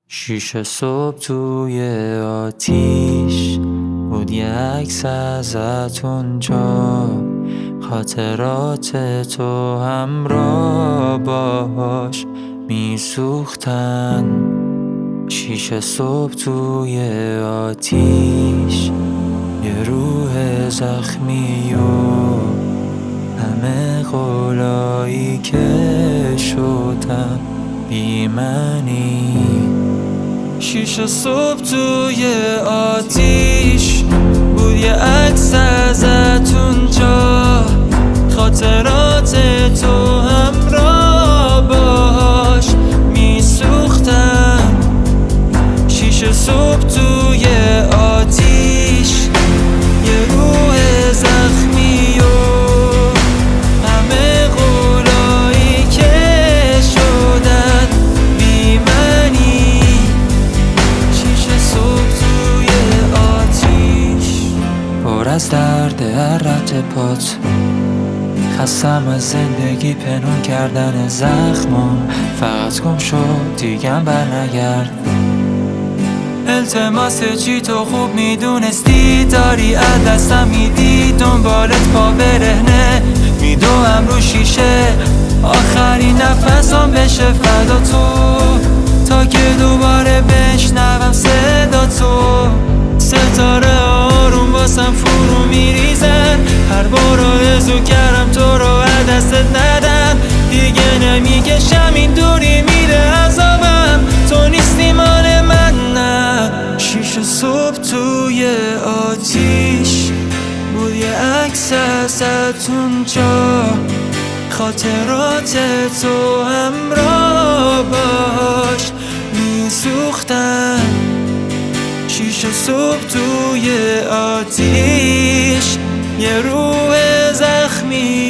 6 صبح توی آتیش بود یه عکس ازت اونجا، خاطرات تو همراه باش میسوختن. 6 صبح توی آتیش، یه روح زخمی و همه قولایی که شدن بی معنی. 6 صبح توی آتیش بود یه عکس ازت اونجا، خاطرات تو همراه باش میسوختن. 6 صبح توی آتیش، یه روح زخمی و همه قولایی که شدن بی معنی. 6 صبح توی آتیش، پر از درد هر رد پات، خستم از زندگی پنهون کردن زخمام. فقط گم شد دیگم بر نگرد. التماس چی تو خوب میدونستی داری از دستم میدی، دنبالت پا برهنه میدوم رو شیشه، آخرین نفسم بشه فدا تو، تا که دوباره بشنوم صدا تو. ستاره آروم واسم فرو میریزن، هر بار آرزو کردم تو رو از دستت ندم، دیگه نمیکشم این دوری میره عذابم، تو نیستی مال من نه. 6 صبح توی آتیش بود یه عکس ازت اونجا، خاطرات تو همراه باش میسوختن. 6 صبح توی آتیش، یه روح زخمی